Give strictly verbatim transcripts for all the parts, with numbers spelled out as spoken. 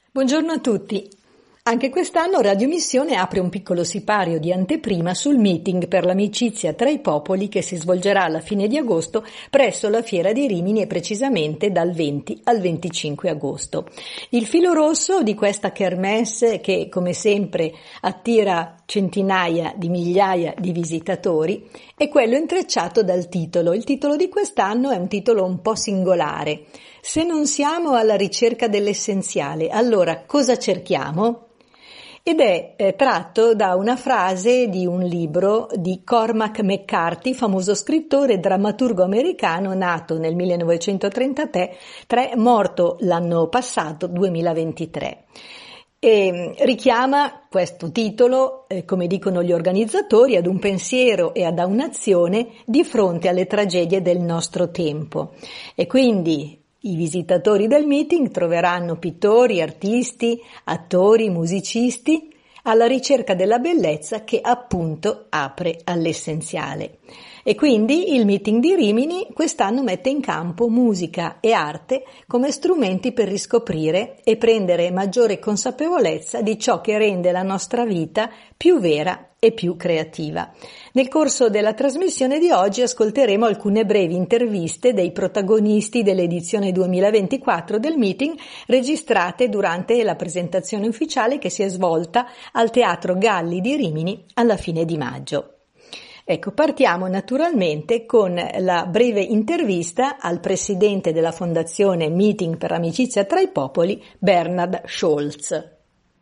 Buongiorno a tutti. Anche quest'anno Radio Missione apre un piccolo sipario di anteprima sul meeting per l'amicizia tra i popoli che si svolgerà alla fine di agosto presso la Fiera di Rimini e precisamente dal venti al venticinque agosto. Il filo rosso di questa kermesse, che come sempre attira centinaia di migliaia di visitatori, è quello intrecciato dal titolo. Il titolo di quest'anno è un titolo un po' singolare. Se non siamo alla ricerca dell'essenziale, allora cosa cerchiamo? Ed è eh, tratto da una frase di un libro di Cormac McCarthy, famoso scrittore e drammaturgo americano nato nel millenovecentotrentatré, morto l'anno passato, duemilaventitré. E richiama questo titolo, eh, come dicono gli organizzatori, ad un pensiero e ad un'azione di fronte alle tragedie del nostro tempo. E quindi i visitatori del meeting troveranno pittori, artisti, attori, musicisti alla ricerca della bellezza che appunto apre all'essenziale. E quindi il meeting di Rimini quest'anno mette in campo musica e arte come strumenti per riscoprire e prendere maggiore consapevolezza di ciò che rende la nostra vita più vera e più creativa. Nel corso della trasmissione di oggi ascolteremo alcune brevi interviste dei protagonisti dell'edizione duemilaventiquattro del meeting, registrate durante la presentazione ufficiale che si è svolta al Teatro Galli di Rimini alla fine di maggio. Ecco, partiamo naturalmente con la breve intervista al presidente della Fondazione Meeting per l'amicizia tra i popoli, Bernard Scholz.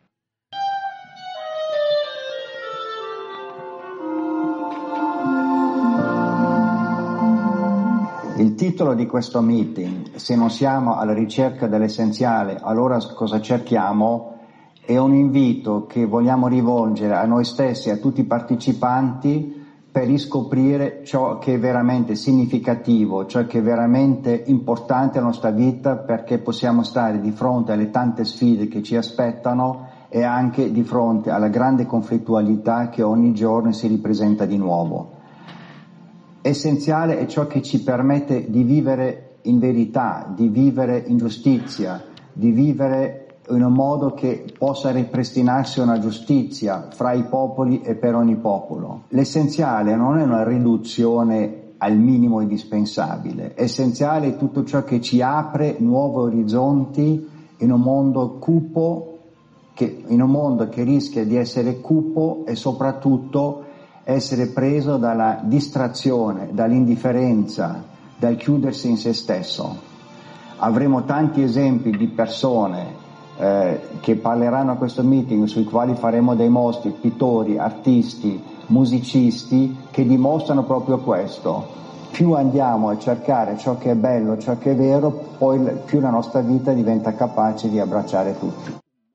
Il titolo di questo meeting, Se non siamo alla ricerca dell'essenziale, allora cosa cerchiamo? È un invito che vogliamo rivolgere a noi stessi e a tutti i partecipanti per riscoprire ciò che è veramente significativo, ciò che è veramente importante nella nostra vita, perché possiamo stare di fronte alle tante sfide che ci aspettano e anche di fronte alla grande conflittualità che ogni giorno si ripresenta di nuovo. Essenziale è ciò che ci permette di vivere in verità, di vivere in giustizia, di vivere in un modo che possa ripristinarsi una giustizia fra i popoli e per ogni popolo. L'essenziale non è una riduzione al minimo indispensabile, essenziale è tutto ciò che ci apre nuovi orizzonti in un mondo cupo, che, in un mondo che rischia di essere cupo e soprattutto essere preso dalla distrazione, dall'indifferenza, dal chiudersi in se stesso. Avremo tanti esempi di persone eh, che parleranno a questo meeting, sui quali faremo dei mostri, pittori, artisti, musicisti, che dimostrano proprio questo. Più andiamo a cercare ciò che è bello, ciò che è vero, poi più la nostra vita diventa capace di abbracciare tutti.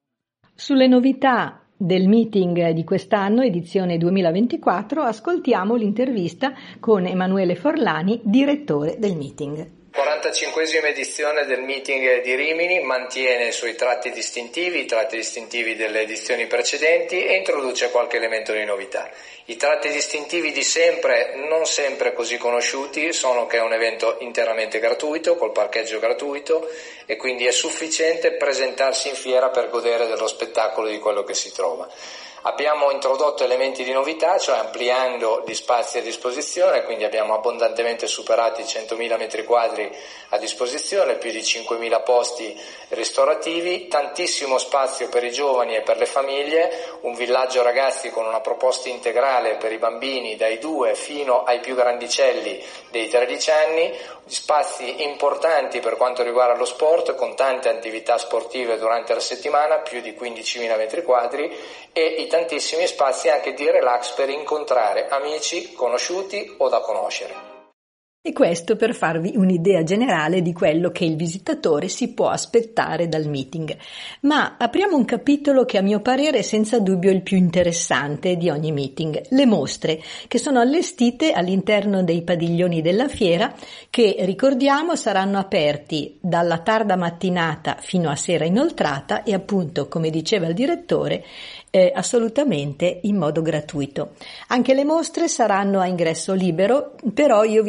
Sulle novità del meeting di quest'anno, edizione duemilaventiquattro, ascoltiamo l'intervista con Emanuele Forlani, direttore del meeting. quarantacinquesima edizione del meeting di Rimini mantiene i suoi tratti distintivi, i tratti distintivi delle edizioni precedenti e introduce qualche elemento di novità. I tratti distintivi di sempre, non sempre così conosciuti, sono che è un evento interamente gratuito, col parcheggio gratuito, e quindi è sufficiente presentarsi in fiera per godere dello spettacolo di quello che si trova. Abbiamo introdotto elementi di novità, cioè ampliando gli spazi a disposizione, quindi abbiamo abbondantemente superato i centomila metri quadri a disposizione, più di cinquemila posti ristorativi, tantissimo spazio per i giovani e per le famiglie, un villaggio ragazzi con una proposta integrale per i bambini dai due fino ai più grandicelli dei tredici anni, spazi importanti per quanto riguarda lo sport, con tante attività sportive durante la settimana, più di quindicimila metri quadri, e i tantissimi spazi anche di relax per incontrare amici, conosciuti o da conoscere. E questo per farvi un'idea generale di quello che il visitatore si può aspettare dal meeting. Ma apriamo un capitolo che a mio parere è senza dubbio il più interessante di ogni meeting, le mostre, che sono allestite all'interno dei padiglioni della fiera, che ricordiamo saranno aperti dalla tarda mattinata fino a sera inoltrata e appunto, come diceva il direttore, eh, assolutamente in modo gratuito. Anche le mostre saranno a ingresso libero, però io vi suggerisco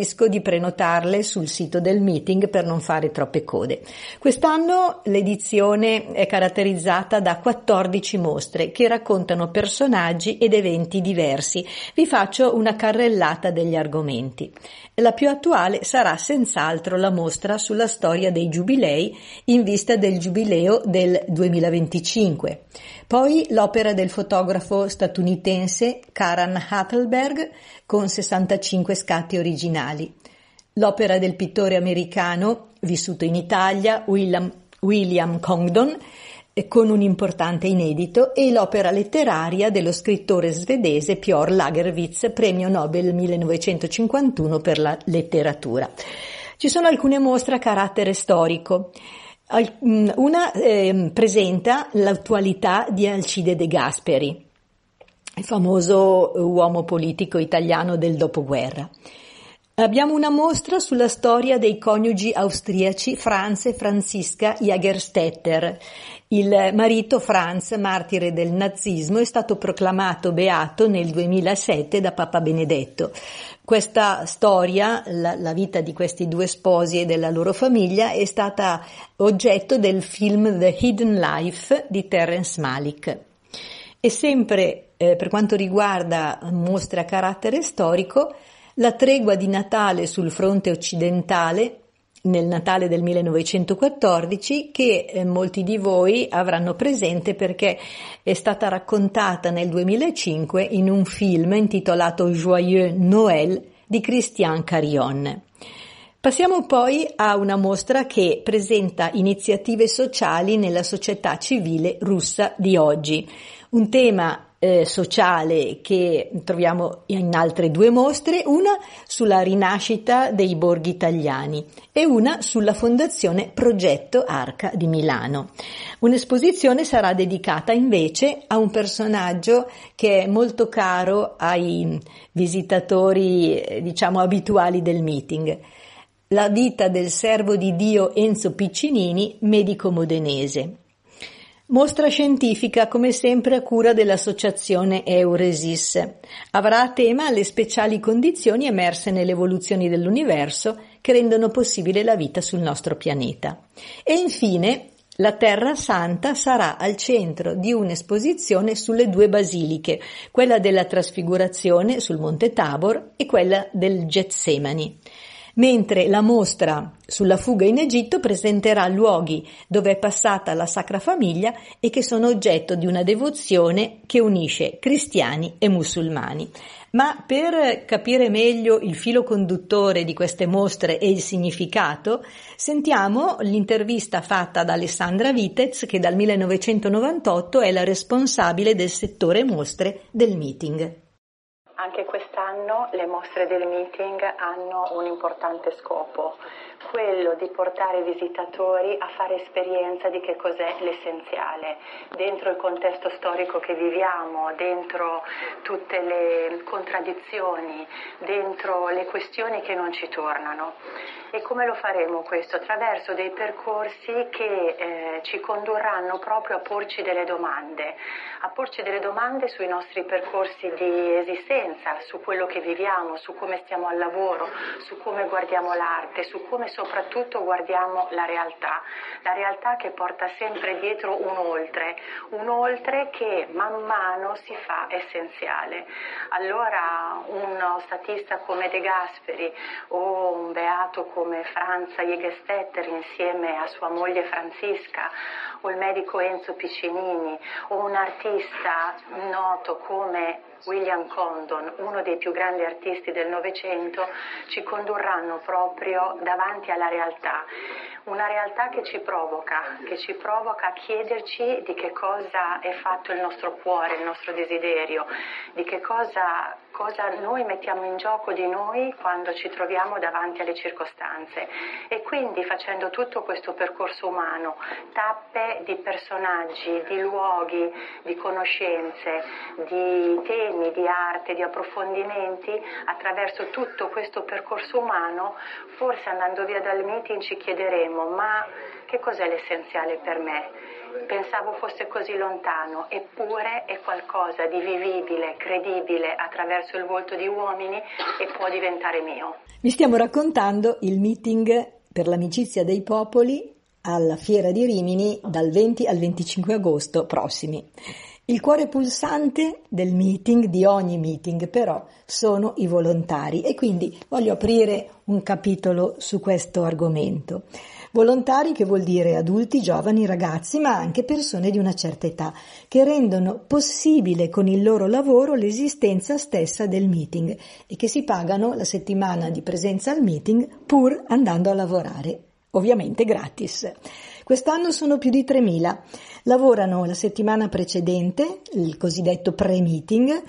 suggerisco di prenotarle sul sito del meeting per non fare troppe code. Quest'anno l'edizione è caratterizzata da quattordici mostre che raccontano personaggi ed eventi diversi. Vi faccio una carrellata degli argomenti. La più attuale sarà senz'altro la mostra sulla storia dei giubilei in vista del giubileo del duemilaventicinque. Poi l'opera del fotografo statunitense Karan Hattelberg con sessantacinque scatti originali. L'opera del pittore americano, vissuto in Italia, William, William Congdon, con un importante inedito, e l'opera letteraria dello scrittore svedese Pjor Lagerwitz, premio Nobel millenovecentocinquantuno per la letteratura. Ci sono alcune mostre a carattere storico. Una eh, presenta l'attualità di Alcide De Gasperi, il famoso uomo politico italiano del dopoguerra. Abbiamo una mostra sulla storia dei coniugi austriaci Franz e Franziska Jagerstetter. Il marito Franz, martire del nazismo, è stato proclamato beato nel duemilasette da Papa Benedetto. Questa storia, la, la vita di questi due sposi e della loro famiglia, è stata oggetto del film The Hidden Life di Terrence Malick. E sempre eh, per quanto riguarda mostre a carattere storico, la tregua di Natale sul fronte occidentale, nel Natale del millenovecentoquattordici, che eh, molti di voi avranno presente perché è stata raccontata nel duemilacinque in un film intitolato Joyeux Noël di Christian Carion. Passiamo poi a una mostra che presenta iniziative sociali nella società civile russa di oggi, un tema Eh, sociale che troviamo in altre due mostre, una sulla rinascita dei borghi italiani e una sulla fondazione Progetto Arca di Milano. Un'esposizione sarà dedicata invece a un personaggio che è molto caro ai visitatori, eh, diciamo, abituali del meeting. La vita del servo di Dio Enzo Piccinini, medico modenese. Mostra scientifica come sempre a cura dell'associazione Euresis. Avrà a tema le speciali condizioni emerse nelle evoluzioni dell'universo che rendono possibile la vita sul nostro pianeta. E infine la Terra Santa sarà al centro di un'esposizione sulle due basiliche, quella della Trasfigurazione sul Monte Tabor e quella del Getsemani. Mentre la mostra sulla fuga in Egitto presenterà luoghi dove è passata la Sacra Famiglia e che sono oggetto di una devozione che unisce cristiani e musulmani. Ma per capire meglio il filo conduttore di queste mostre e il significato, sentiamo l'intervista fatta da Alessandra Vitez, che dal millenovecentonovantotto è la responsabile del settore mostre del meeting. Anche quest'anno le mostre del meeting hanno un importante scopo, quello di portare i visitatori a fare esperienza di che cos'è l'essenziale, dentro il contesto storico che viviamo, dentro tutte le contraddizioni, dentro le questioni che non ci tornano. E come lo faremo questo? Attraverso dei percorsi che eh, ci condurranno proprio a porci delle domande, a porci delle domande sui nostri percorsi di esistenza, su quello che viviamo, su come stiamo al lavoro, su come guardiamo l'arte, su come soprattutto guardiamo la realtà, la realtà che porta sempre dietro un oltre, un oltre che man mano si fa essenziale. Allora uno statista come De Gasperi o un beato come Franz Jagerstetter insieme a sua moglie Franziska, o il medico Enzo Piccinini, o un artista noto come William Congdon, uno dei più grandi artisti del Novecento, ci condurranno proprio davanti alla realtà. Una realtà che ci provoca, che ci provoca a chiederci di che cosa è fatto il nostro cuore, il nostro desiderio, di che cosa, cosa noi mettiamo in gioco di noi quando ci troviamo davanti alle circostanze. E quindi facendo tutto questo percorso umano, tappe di personaggi, di luoghi, di conoscenze, di temi, di arte, di approfondimenti, attraverso tutto questo percorso umano, forse andando via dal meeting ci chiederemo: ma che cos'è l'essenziale per me? Pensavo fosse così lontano, eppure è qualcosa di vivibile, credibile attraverso il volto di uomini e può diventare mio. Vi stiamo raccontando il meeting per l'amicizia dei popoli alla Fiera di Rimini dal venti al venticinque agosto prossimi. Il cuore pulsante del meeting, di ogni meeting però, sono i volontari e quindi voglio aprire un capitolo su questo argomento. Volontari che vuol dire adulti, giovani, ragazzi, ma anche persone di una certa età, che rendono possibile con il loro lavoro l'esistenza stessa del meeting e che si pagano la settimana di presenza al meeting pur andando a lavorare, ovviamente gratis. Quest'anno sono più di tremila, lavorano la settimana precedente, il cosiddetto pre-meeting,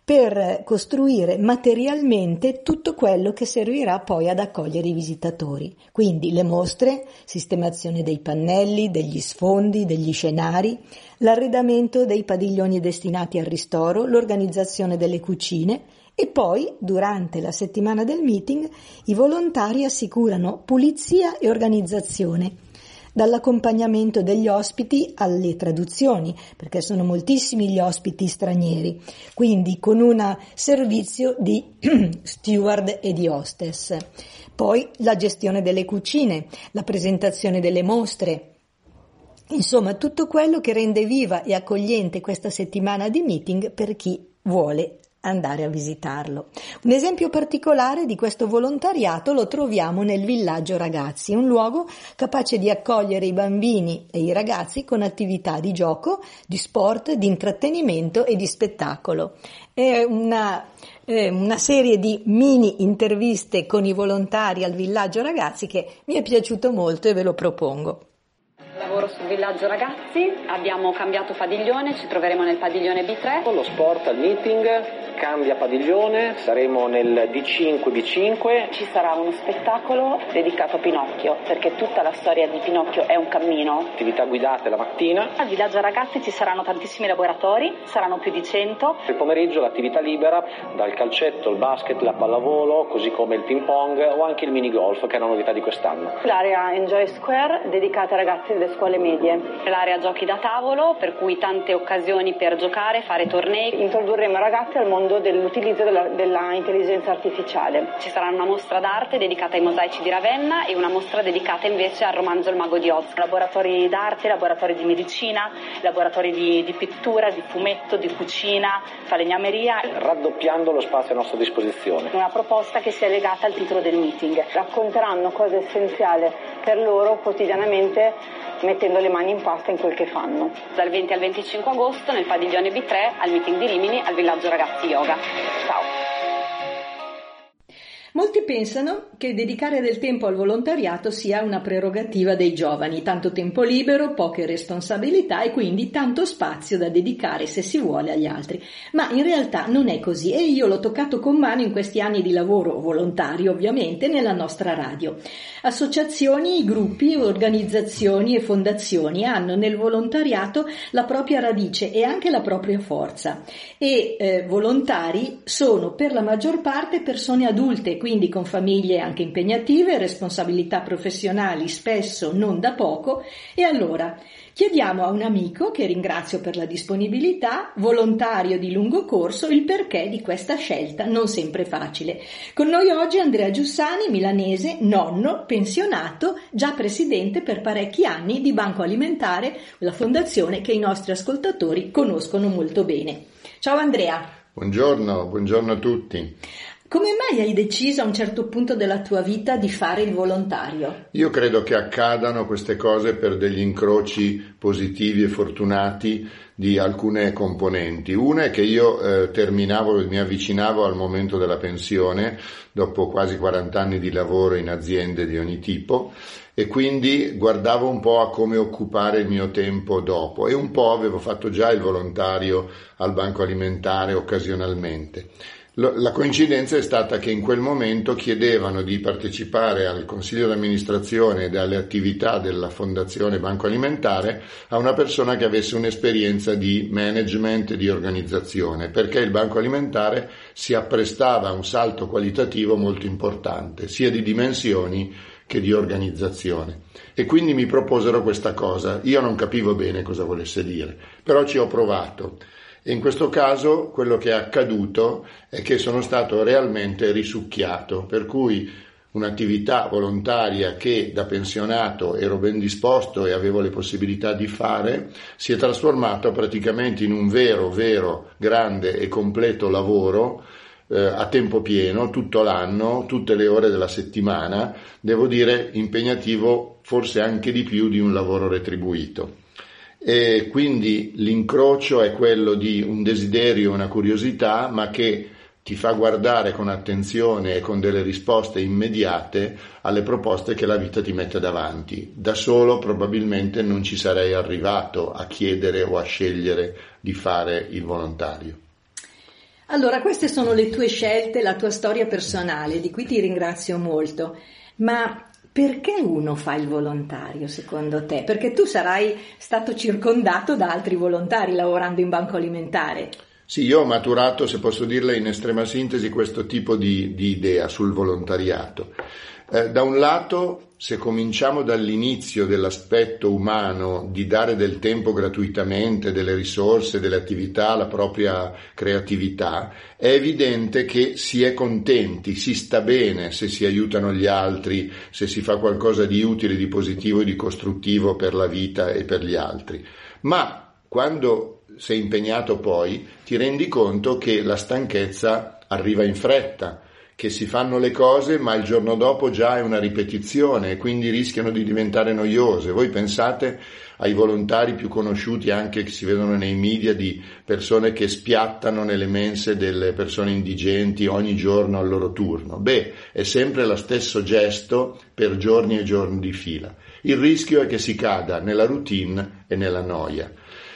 per costruire materialmente tutto quello che servirà poi ad accogliere i visitatori. Quindi le mostre, sistemazione dei pannelli, degli sfondi, degli scenari, l'arredamento dei padiglioni destinati al ristoro, l'organizzazione delle cucine e poi, durante la settimana del meeting, i volontari assicurano pulizia e organizzazione, dall'accompagnamento degli ospiti alle traduzioni, perché sono moltissimi gli ospiti stranieri, quindi con un servizio di steward e di hostess. Poi la gestione delle cucine, la presentazione delle mostre, insomma tutto quello che rende viva e accogliente questa settimana di meeting per chi vuole andare a visitarlo. Un esempio particolare di questo volontariato lo troviamo nel Villaggio Ragazzi, un luogo capace di accogliere i bambini e i ragazzi con attività di gioco, di sport, di intrattenimento e di spettacolo. È una, eh, una serie di mini interviste con i volontari al Villaggio Ragazzi che mi è piaciuto molto e ve lo propongo. Lavoro sul Villaggio Ragazzi, abbiamo cambiato padiglione, ci troveremo nel padiglione B tre. Lo sport al meeting cambia padiglione, saremo nel D cinque B cinque. Ci sarà uno spettacolo dedicato a Pinocchio, perché tutta la storia di Pinocchio è un cammino. Attività guidate la mattina. Al Villaggio Ragazzi ci saranno tantissimi laboratori, saranno più di cento. Il pomeriggio l'attività libera, dal calcetto, il basket, la pallavolo, così come il ping pong o anche il minigolf, che è una novità di quest'anno. L'area Enjoy Square dedicata ai ragazzi delle scuole medie. L'area giochi da tavolo, per cui tante occasioni per giocare, fare tornei. Introdurremo i ragazzi al mondo dell'utilizzo della, della intelligenza artificiale. Ci sarà una mostra d'arte dedicata ai mosaici di Ravenna e una mostra dedicata invece al romanzo Il Mago di Oz. Laboratori d'arte, laboratori di medicina, laboratori di, di pittura, di fumetto, di cucina, falegnameria. Raddoppiando lo spazio a nostra disposizione. Una proposta che sia legata al titolo del meeting. Racconteranno cose essenziali per loro quotidianamente, mettendo le mani in pasta in quel che fanno. Dal venti al venticinque agosto nel padiglione B tre al meeting di Rimini al Villaggio Ragazzi Yoga. Ciao! Molti pensano che dedicare del tempo al volontariato sia una prerogativa dei giovani, tanto tempo libero, poche responsabilità e quindi tanto spazio da dedicare se si vuole agli altri. Ma in realtà non è così e io l'ho toccato con mano in questi anni di lavoro volontario, ovviamente, nella nostra radio. Associazioni, gruppi, organizzazioni e fondazioni hanno nel volontariato la propria radice e anche la propria forza e eh, volontari sono per la maggior parte persone adulte, quindi con famiglie anche impegnative, responsabilità professionali spesso non da poco. E allora chiediamo a un amico, che ringrazio per la disponibilità, volontario di lungo corso, il perché di questa scelta non sempre facile. Con noi oggi Andrea Giussani, milanese, nonno, pensionato, già presidente per parecchi anni di Banco Alimentare, la fondazione che i nostri ascoltatori conoscono molto bene. Ciao Andrea. Buongiorno, buongiorno a tutti. Come mai hai deciso a un certo punto della tua vita di fare il volontario? Io credo che accadano queste cose per degli incroci positivi e fortunati di alcune componenti. Una è che io eh, terminavo, mi avvicinavo al momento della pensione dopo quasi quaranta anni di lavoro in aziende di ogni tipo e quindi guardavo un po' a come occupare il mio tempo dopo e un po' avevo fatto già il volontario al Banco Alimentare occasionalmente. La coincidenza è stata che in quel momento chiedevano di partecipare al consiglio d'amministrazione e alle attività della Fondazione Banco Alimentare a una persona che avesse un'esperienza di management e di organizzazione, perché il Banco Alimentare si apprestava a un salto qualitativo molto importante, sia di dimensioni che di organizzazione. E quindi mi proposero questa cosa. Io non capivo bene cosa volesse dire, però ci ho provato. E in questo caso quello che è accaduto è che sono stato realmente risucchiato, per cui un'attività volontaria che da pensionato ero ben disposto e avevo le possibilità di fare, si è trasformata praticamente in un vero, vero, grande e completo lavoro eh, a tempo pieno, tutto l'anno, tutte le ore della settimana, devo dire impegnativo forse anche di più di un lavoro retribuito. E quindi l'incrocio è quello di un desiderio, una curiosità, ma che ti fa guardare con attenzione e con delle risposte immediate alle proposte che la vita ti mette davanti. Da solo probabilmente non ci sarei arrivato a chiedere o a scegliere di fare il volontario. Allora, queste sono le tue scelte, la tua storia personale, di cui ti ringrazio molto. Ma perché uno fa il volontario, secondo te? Perché tu sarai stato circondato da altri volontari lavorando in banco alimentare. Sì, io ho maturato, se posso dirle in estrema sintesi, questo tipo di, di idea sul volontariato. Eh, da un lato, se cominciamo dall'inizio dell'aspetto umano di dare del tempo gratuitamente, delle risorse, delle attività, la propria creatività, è evidente che si è contenti, si sta bene se si aiutano gli altri, se si fa qualcosa di utile, di positivo e di costruttivo per la vita e per gli altri. Ma quando sei impegnato poi, ti rendi conto che la stanchezza arriva in fretta, che si fanno le cose ma il giorno dopo già è una ripetizione e quindi rischiano di diventare noiose. Voi pensate ai volontari più conosciuti anche che si vedono nei media di persone che spiattano nelle mense delle persone indigenti ogni giorno al loro turno. Beh, è sempre lo stesso gesto per giorni e giorni di fila. Il rischio è che si cada nella routine e nella noia.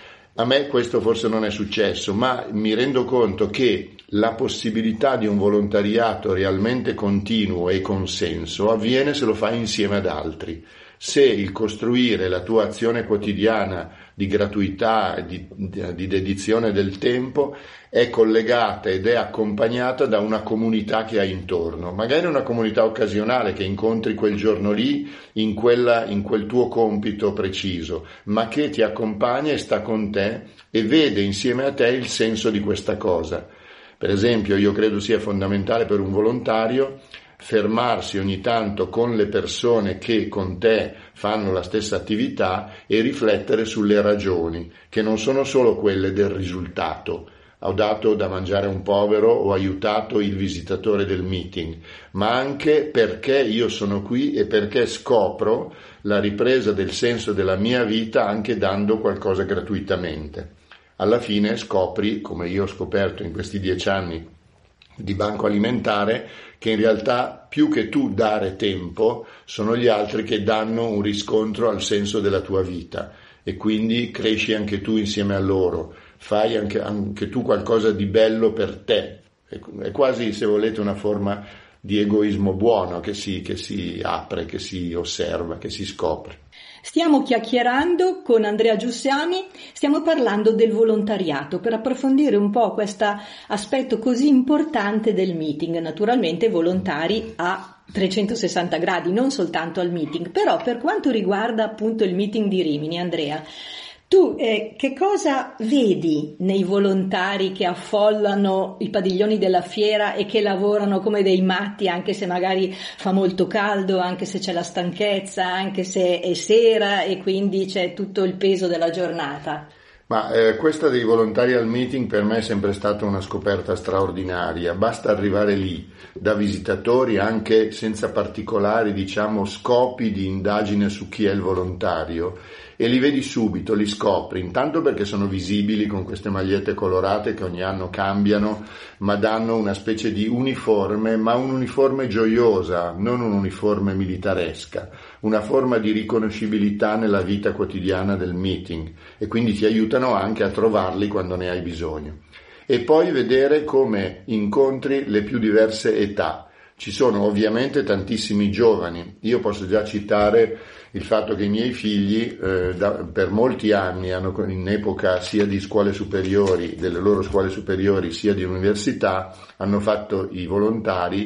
A me questo forse non è successo, ma mi rendo conto che la possibilità di un volontariato realmente continuo e con senso avviene se lo fai insieme ad altri. Se il costruire la tua azione quotidiana di gratuità, di, di dedizione del tempo, è collegata ed è accompagnata da una comunità che hai intorno, magari una comunità occasionale che incontri quel giorno lì in, quella, in quel tuo compito preciso, ma che ti accompagna e sta con te e vede insieme a te il senso di questa cosa. Per esempio, io credo sia fondamentale per un volontario fermarsi ogni tanto con le persone che con te fanno la stessa attività e riflettere sulle ragioni, che non sono solo quelle del risultato. Ho dato da mangiare a un povero, ho aiutato il visitatore del meeting, ma anche perché io sono qui e perché scopro la ripresa del senso della mia vita anche dando qualcosa gratuitamente. Alla fine scopri, come io ho scoperto in questi dieci anni di banco alimentare, che in realtà più che tu dare tempo sono gli altri che danno un riscontro al senso della tua vita e quindi cresci anche tu insieme a loro, fai anche, anche tu qualcosa di bello per te. È quasi, se volete, una forma di egoismo buono che si, che si apre, che si osserva, che si scopre. Stiamo chiacchierando con Andrea Giussani, stiamo parlando del volontariato per approfondire un po' questo aspetto così importante del meeting, naturalmente volontari a trecentosessanta gradi, non soltanto al meeting, però per quanto riguarda appunto il meeting di Rimini, Andrea, tu eh, che cosa vedi nei volontari che affollano i padiglioni della fiera e che lavorano come dei matti, anche se magari fa molto caldo, anche se c'è la stanchezza, anche se è sera e quindi c'è tutto il peso della giornata? Ma eh, questa dei volontari al meeting per me è sempre stata una scoperta straordinaria. Basta arrivare lì da visitatori anche senza particolari, diciamo, scopi di indagine su chi è il volontario e li vedi subito, li scopri, intanto perché sono visibili con queste magliette colorate che ogni anno cambiano, ma danno una specie di uniforme, ma un uniforme gioiosa, non un uniforme militaresca, una forma di riconoscibilità nella vita quotidiana del meeting e quindi ti aiutano anche a trovarli quando ne hai bisogno. E poi vedere come incontri le più diverse età. Ci sono ovviamente tantissimi giovani, io posso già citare il fatto che i miei figli eh, da, per molti anni hanno in epoca sia di scuole superiori, delle loro scuole superiori, sia di università, hanno fatto i volontari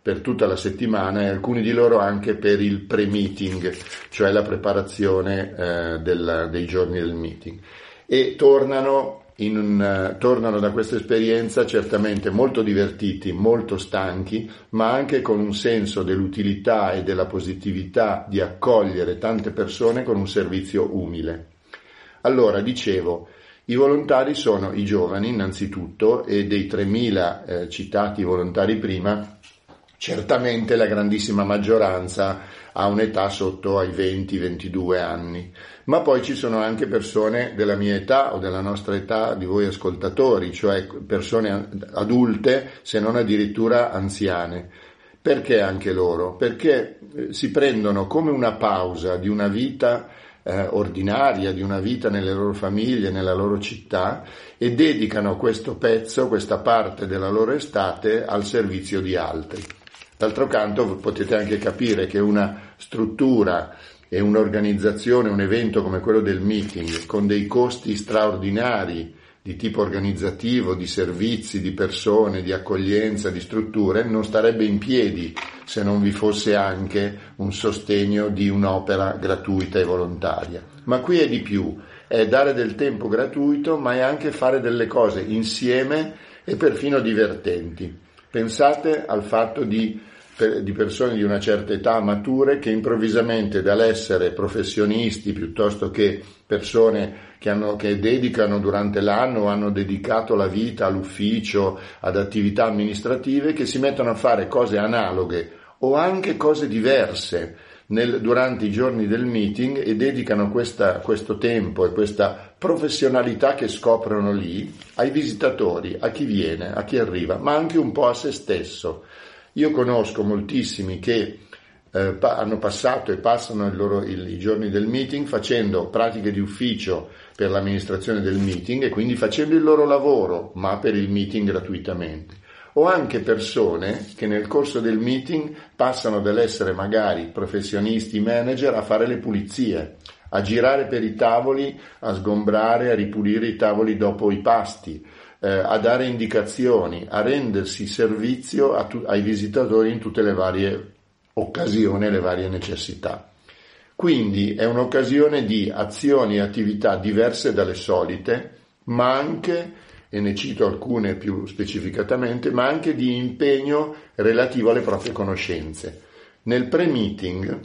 per tutta la settimana e alcuni di loro anche per il pre-meeting, cioè la preparazione eh, del, dei giorni del meeting. E tornano, in un, uh, tornano da questa esperienza certamente molto divertiti, molto stanchi, ma anche con un senso dell'utilità e della positività di accogliere tante persone con un servizio umile. Allora, dicevo, i volontari sono i giovani innanzitutto, e dei tremila eh, citati volontari prima, certamente la grandissima maggioranza ha un'età sotto ai venti ventidue anni, ma poi ci sono anche persone della mia età o della nostra età, di voi ascoltatori, cioè persone adulte, se non addirittura anziane. Perché anche loro? Perché si prendono come una pausa di una vita eh, ordinaria, di una vita nelle loro famiglie, nella loro città, e dedicano questo pezzo, questa parte della loro estate al servizio di altri. D'altro canto potete anche capire che una struttura e un'organizzazione, un evento come quello del meeting, con dei costi straordinari di tipo organizzativo, di servizi, di persone, di accoglienza, di strutture, non starebbe in piedi se non vi fosse anche un sostegno di un'opera gratuita e volontaria. Ma qui è di più, è dare del tempo gratuito, ma è anche fare delle cose insieme e perfino divertenti. Pensate al fatto di, per, di persone di una certa età mature che improvvisamente, dall'essere professionisti piuttosto che persone che, hanno, che dedicano durante l'anno o hanno dedicato la vita all'ufficio, ad attività amministrative, che si mettono a fare cose analoghe o anche cose diverse nel, durante i giorni del meeting, e dedicano questa, questo tempo e questa professionalità che scoprono lì ai visitatori, a chi viene, a chi arriva, ma anche un po' a se stesso. Io conosco moltissimi che eh, pa- hanno passato e passano il loro, il, i giorni del meeting facendo pratiche di ufficio per l'amministrazione del meeting e quindi facendo il loro lavoro, ma per il meeting gratuitamente. O anche persone che nel corso del meeting passano dall'essere magari professionisti, manager, a fare le pulizie, a girare per i tavoli, a sgombrare, a ripulire i tavoli dopo i pasti, eh, a dare indicazioni, a rendersi servizio a tu- ai visitatori in tutte le varie occasioni e le varie necessità. Quindi è un'occasione di azioni e attività diverse dalle solite, ma anche, e ne cito alcune più specificatamente, ma anche di impegno relativo alle proprie conoscenze. Nel pre-meeting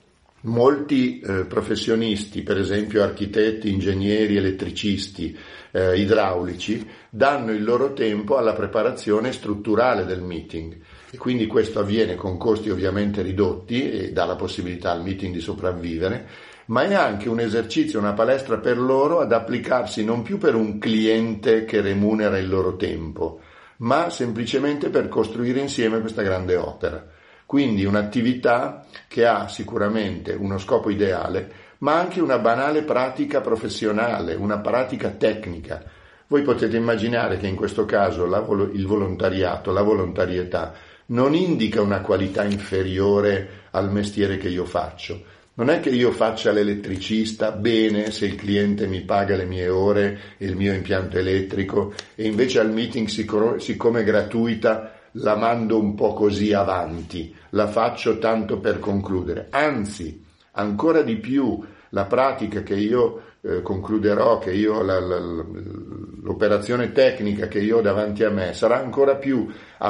molti eh, professionisti, per esempio architetti, ingegneri, elettricisti, eh, idraulici, danno il loro tempo alla preparazione strutturale del meeting, e quindi questo avviene con costi ovviamente ridotti e dà la possibilità al meeting di sopravvivere, ma è anche un esercizio, una palestra per loro ad applicarsi non più per un cliente che remunera il loro tempo, ma semplicemente per costruire insieme questa grande opera. Quindi un'attività che ha sicuramente uno scopo ideale, ma anche una banale pratica professionale, una pratica tecnica. Voi potete immaginare che in questo caso la, il volontariato, la volontarietà, non indica una qualità inferiore al mestiere che io faccio. Non è che io faccia l'elettricista bene se il cliente mi paga le mie ore e il mio impianto elettrico, e invece al meeting, siccome è gratuita, la mando un po' così avanti, la faccio tanto per concludere. Anzi, ancora di più, la pratica che io eh, concluderò, che io la, la, l'operazione tecnica che io ho davanti a me sarà ancora più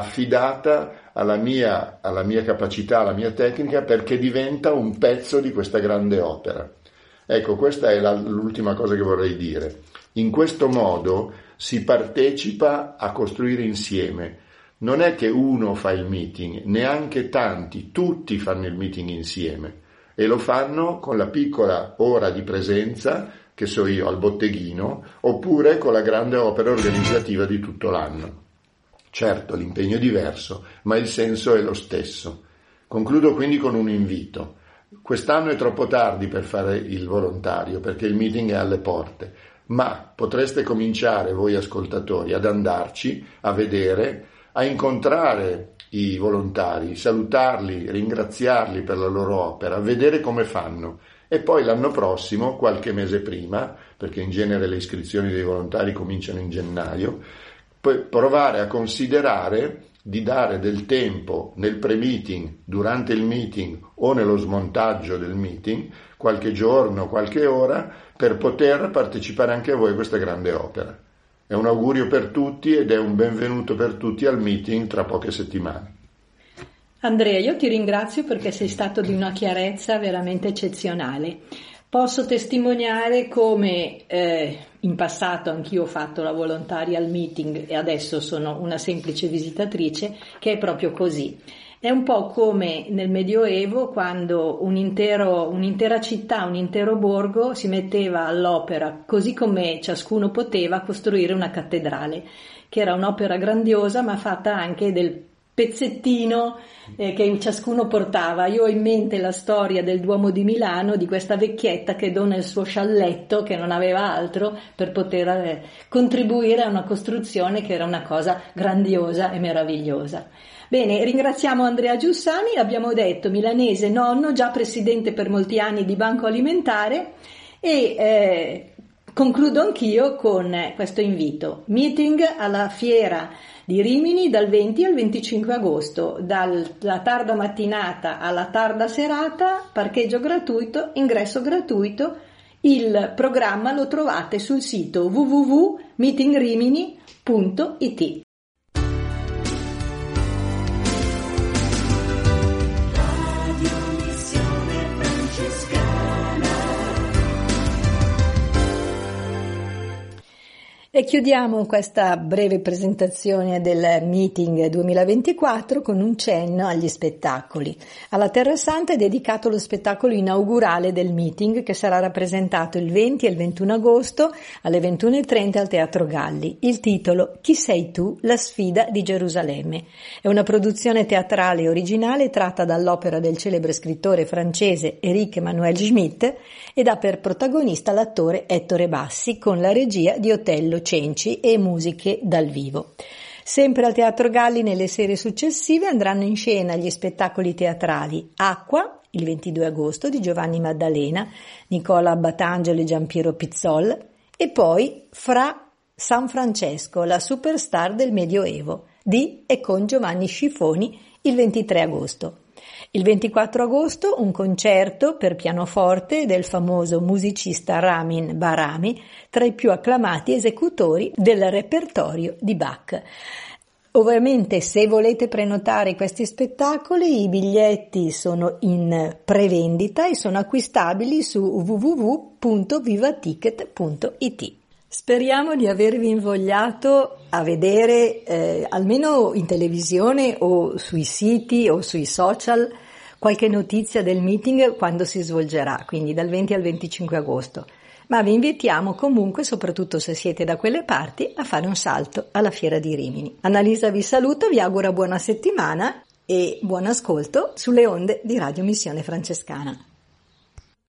affidata alla mia, alla mia capacità, alla mia tecnica, perché diventa un pezzo di questa grande opera. Ecco, questa è la, l'ultima cosa che vorrei dire. In questo modo si partecipa a costruire insieme. Non è che uno fa il meeting, neanche tanti, tutti fanno il meeting insieme, e lo fanno con la piccola ora di presenza, che so io, al botteghino, oppure con la grande opera organizzativa di tutto l'anno. Certo, l'impegno è diverso, ma il senso è lo stesso. Concludo quindi con un invito. Quest'anno è troppo tardi per fare il volontario, perché il meeting è alle porte, ma potreste cominciare, voi ascoltatori, ad andarci, a vedere, a incontrare i volontari, salutarli, ringraziarli per la loro opera, vedere come fanno, e poi l'anno prossimo, qualche mese prima, perché in genere le iscrizioni dei volontari cominciano in gennaio, poi provare a considerare di dare del tempo nel pre-meeting, durante il meeting o nello smontaggio del meeting, qualche giorno, qualche ora, per poter partecipare anche voi a questa grande opera. È un augurio per tutti ed è un benvenuto per tutti al meeting tra poche settimane. Andrea, io ti ringrazio perché sei stato di una chiarezza veramente eccezionale. Posso testimoniare come eh, in passato anch'io ho fatto la volontaria al meeting e adesso sono una semplice visitatrice, che è proprio così. È un po' come nel Medioevo, quando un intero, un'intera città, un intero borgo si metteva all'opera, così come ciascuno poteva, costruire una cattedrale, che era un'opera grandiosa ma fatta anche del pezzettino eh, che ciascuno portava. Io ho in mente la storia del Duomo di Milano, di questa vecchietta che dona il suo scialletto, che non aveva altro, per poter eh, contribuire a una costruzione che era una cosa grandiosa e meravigliosa. Bene, ringraziamo Andrea Giussani, abbiamo detto milanese nonno, già presidente per molti anni di Banco Alimentare, e eh, concludo anch'io con questo invito. Meeting alla fiera di Rimini dal venti al venticinque agosto, dalla tarda mattinata alla tarda serata, parcheggio gratuito, ingresso gratuito. Il programma lo trovate sul sito w w w punto meeting rimini punto i t. E chiudiamo questa breve presentazione del meeting duemilaventiquattro con un cenno agli spettacoli. Alla Terra Santa è dedicato lo spettacolo inaugurale del meeting, che sarà rappresentato il venti e il ventuno agosto alle ventuno e trenta al Teatro Galli. Il titolo Chi sei tu? La sfida di Gerusalemme. È una produzione teatrale originale tratta dall'opera del celebre scrittore francese Éric Emmanuel Schmitt ed ha per protagonista l'attore Ettore Bassi, con la regia di Otello Cenci e musiche dal vivo. Sempre al Teatro Galli nelle serie successive andranno in scena gli spettacoli teatrali Acqua, il ventidue agosto, di Giovanni Maddalena, Nicola Batangelo e Giampiero Pizzol, e poi Fra San Francesco, la superstar del Medioevo, di e con Giovanni Scifoni, il ventitré agosto. Il ventiquattro agosto un concerto per pianoforte del famoso musicista Ramin Barami, tra i più acclamati esecutori del repertorio di Bach. Ovviamente, se volete prenotare questi spettacoli, i biglietti sono in prevendita e sono acquistabili su w w w punto vivaticket punto i t. Speriamo di avervi invogliato a vedere, eh, almeno in televisione o sui siti o sui social, qualche notizia del meeting quando si svolgerà, quindi dal venti al venticinque agosto. Ma vi invitiamo comunque, soprattutto se siete da quelle parti, a fare un salto alla Fiera di Rimini. Annalisa vi saluto, vi auguro buona settimana e buon ascolto sulle onde di Radio Missione Francescana.